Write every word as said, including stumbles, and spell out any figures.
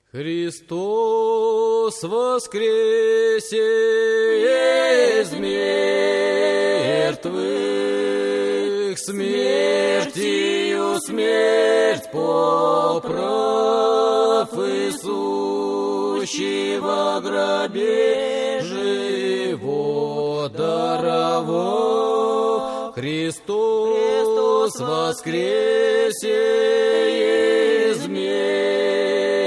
Христос воскресе из мертвых, смертью смерть поправ, и сущего гробе живот даровал. Христос воскресе из мертвых,